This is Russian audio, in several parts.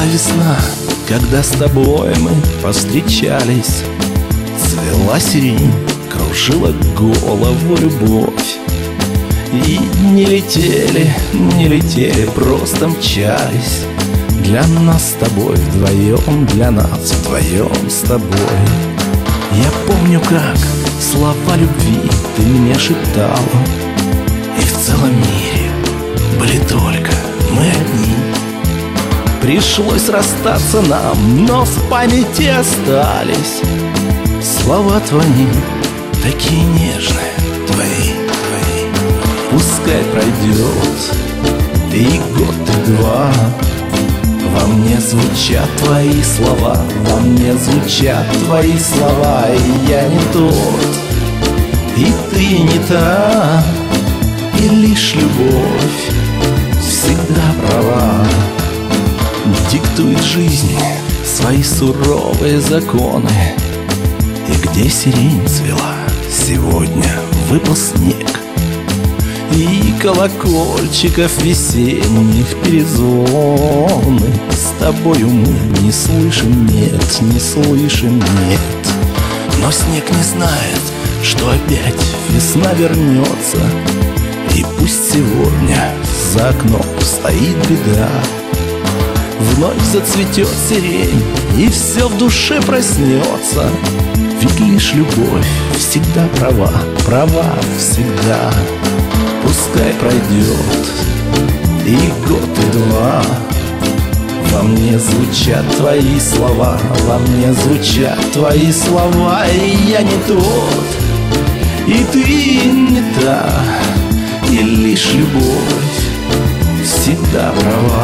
весна, когда с тобой мы повстречались. Цвела сирень, кружила голову любовь. И не летели, просто мчались. Для нас с тобой вдвоем, для нас вдвоем с тобой. Я помню, как слова любви ты мне шептала, и в целом мире были только мы одни. Пришлось расстаться нам, но в памяти остались слова твои, такие нежные, твои. Пускай пройдет и год, и два, во мне звучат твои слова, во мне звучат твои слова. И я не тот, и ты не та, и лишь любовь всегда права. Диктует жизнь свои суровые законы. И где сирень цвела, сегодня выпал снег. И колокольчиков весенних перезвоны с тобою мы не слышим, нет, не слышим, нет. Но снег не знает, что опять весна вернется. И пусть сегодня за окном стоит беда, вновь зацветет сирень, и все в душе проснется. Ведь лишь любовь всегда права, права всегда. Пускай пройдет и год, и два, во мне звучат твои слова, во мне звучат твои слова. И я не тот, и ты не та, и лишь любовь всегда права.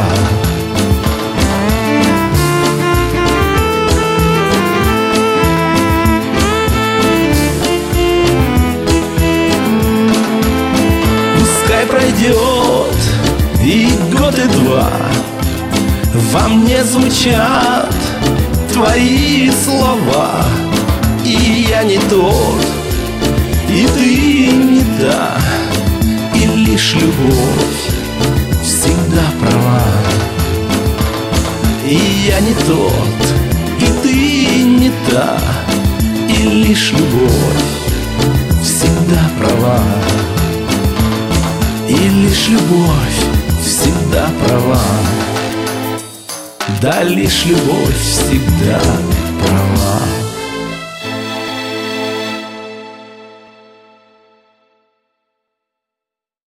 Пройдет и год, и два, во мне звучат твои слова. И я не тот, и ты не та, и лишь любовь всегда права. И я не тот, и ты не та, и лишь любовь всегда права. И лишь любовь всегда права. Да, лишь любовь всегда права.